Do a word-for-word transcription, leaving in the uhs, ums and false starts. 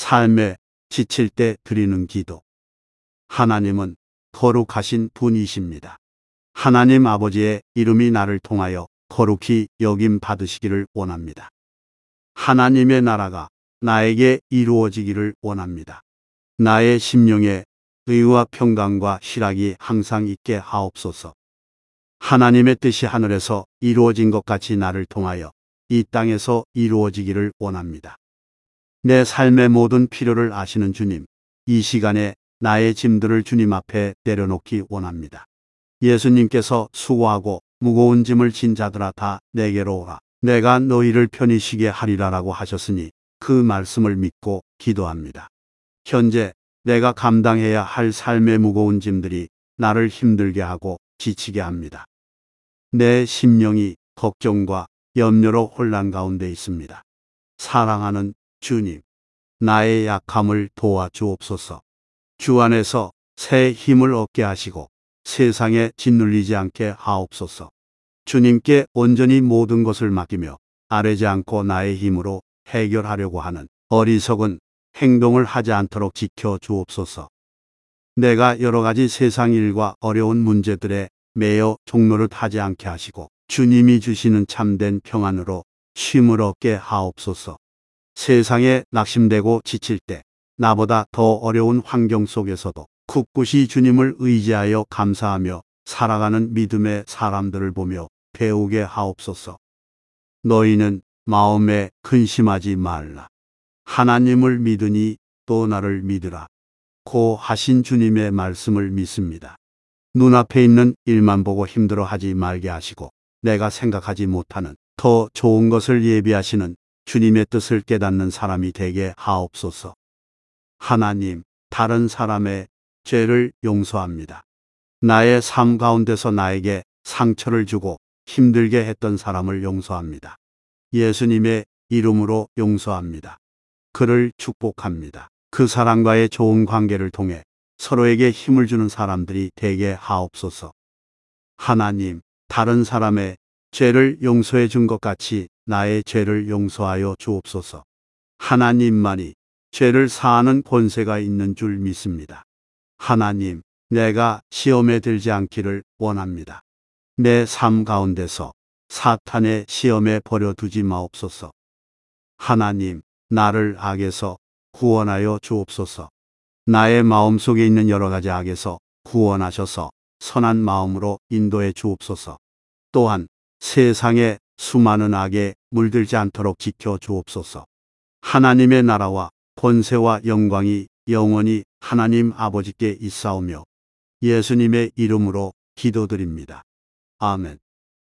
삶에 지칠 때 드리는 기도. 하나님은 거룩하신 분이십니다. 하나님 아버지의 이름이 나를 통하여 거룩히 여김 받으시기를 원합니다. 하나님의 나라가 나에게 이루어지기를 원합니다. 나의 심령에 의와 평강과 희락이 항상 있게 하옵소서. 하나님의 뜻이 하늘에서 이루어진 것 같이 나를 통하여 이 땅에서 이루어지기를 원합니다. 내 삶의 모든 필요를 아시는 주님, 이 시간에 나의 짐들을 주님 앞에 내려놓기 원합니다. 예수님께서 수고하고 무거운 짐을 진 자들아 다 내게로 오라. 내가 너희를 편히 쉬게 하리라라고 하셨으니 그 말씀을 믿고 기도합니다. 현재 내가 감당해야 할 삶의 무거운 짐들이 나를 힘들게 하고 지치게 합니다. 내 심령이 걱정과 염려로 혼란 가운데 있습니다. 사랑하는 주님, 나의 약함을 도와주옵소서. 주 안에서 새 힘을 얻게 하시고 세상에 짓눌리지 않게 하옵소서. 주님께 온전히 모든 것을 맡기며 아뢰지 않고 나의 힘으로 해결하려고 하는 어리석은 행동을 하지 않도록 지켜주옵소서. 내가 여러 가지 세상 일과 어려운 문제들에 매여 종노릇하지 않게 하시고 주님이 주시는 참된 평안으로 쉼을 얻게 하옵소서. 세상에 낙심되고 지칠 때 나보다 더 어려운 환경 속에서도 굳굳이 주님을 의지하여 감사하며 살아가는 믿음의 사람들을 보며 배우게 하옵소서. 너희는 마음에 근심하지 말라. 하나님을 믿으니 또 나를 믿으라. 고 하신 주님의 말씀을 믿습니다. 눈앞에 있는 일만 보고 힘들어하지 말게 하시고 내가 생각하지 못하는 더 좋은 것을 예비하시는 주님의 뜻을 깨닫는 사람이 되게 하옵소서. 하나님, 다른 사람의 죄를 용서합니다. 나의 삶 가운데서 나에게 상처를 주고 힘들게 했던 사람을 용서합니다. 예수님의 이름으로 용서합니다. 그를 축복합니다. 그 사람과의 좋은 관계를 통해 서로에게 힘을 주는 사람들이 되게 하옵소서. 하나님, 다른 사람의 죄를 용서해 준 것 같이 나의 죄를 용서하여 주옵소서. 하나님만이 죄를 사하는 권세가 있는 줄 믿습니다. 하나님, 내가 시험에 들지 않기를 원합니다. 내 삶 가운데서 사탄의 시험에 버려두지 마옵소서. 하나님, 나를 악에서 구원하여 주옵소서. 나의 마음속에 있는 여러 가지 악에서 구원하셔서 선한 마음으로 인도해 주옵소서. 또한 세상의 수많은 악에 물들지 않도록 지켜 주옵소서. 하나님의 나라와 권세와 영광이 영원히 하나님 아버지께 있사오며 예수님의 이름으로 기도드립니다. 아멘.